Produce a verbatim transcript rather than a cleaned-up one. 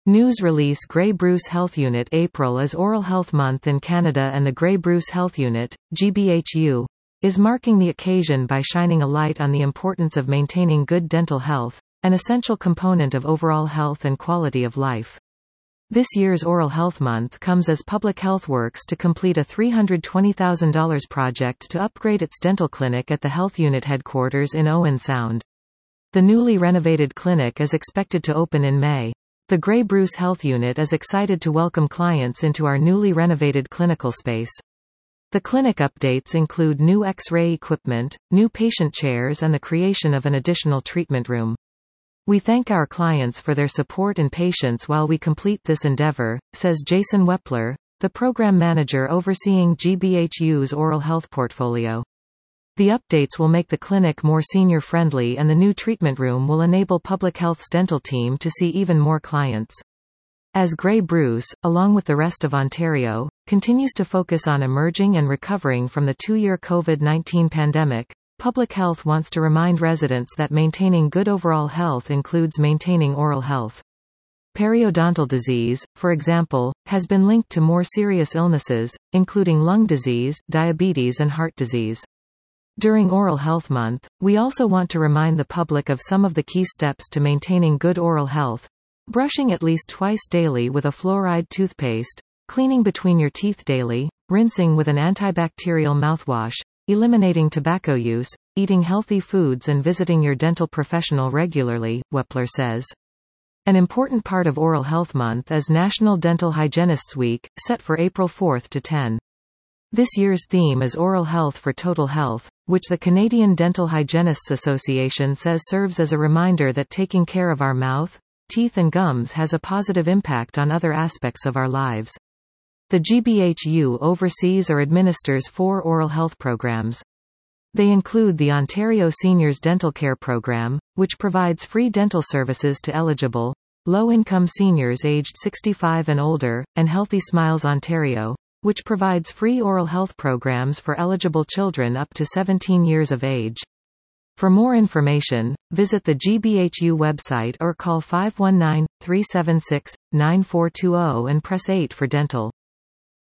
News release Grey Bruce Health Unit April is Oral Health Month in Canada, and the Grey Bruce Health Unit, G B H U, is marking the occasion by shining a light on the importance of maintaining good dental health, an essential component of overall health and quality of life. This year's Oral Health Month comes as Public Health works to complete a three hundred twenty thousand dollars project to upgrade its dental clinic at the Health Unit headquarters in Owen Sound. The newly renovated clinic is expected to open in May. The Grey Bruce Health Unit is excited to welcome clients into our newly renovated clinical space. The clinic updates include new X-ray equipment, new patient chairs, and the creation of an additional treatment room. We thank our clients for their support and patience while we complete this endeavor, says Jason Wepler, the program manager overseeing G B H U's oral health portfolio. The updates will make the clinic more senior-friendly, and the new treatment room will enable Public Health's dental team to see even more clients. As Grey Bruce, along with the rest of Ontario, continues to focus on emerging and recovering from the two-year COVID nineteen pandemic, Public Health wants to remind residents that maintaining good overall health includes maintaining oral health. Periodontal disease, for example, has been linked to more serious illnesses, including lung disease, diabetes, and heart disease. During Oral Health Month, we also want to remind the public of some of the key steps to maintaining good oral health: brushing at least twice daily with a fluoride toothpaste, cleaning between your teeth daily, rinsing with an antibacterial mouthwash, eliminating tobacco use, eating healthy foods, and visiting your dental professional regularly, Wepler says. An important part of Oral Health Month is National Dental Hygienists Week, set for April fourth to tenth. This year's theme is Oral Health for Total Health, which the Canadian Dental Hygienists Association says serves as a reminder that taking care of our mouth, teeth, and gums has a positive impact on other aspects of our lives. The G B H U oversees or administers four oral health programs. They include the Ontario Seniors Dental Care Program, which provides free dental services to eligible, low-income seniors aged sixty-five and older, and Healthy Smiles Ontario, which provides free oral health programs for eligible children up to seventeen years of age. For more information, visit the G B H U website or call five one nine, three seven six, nine four two zero and press eight for dental.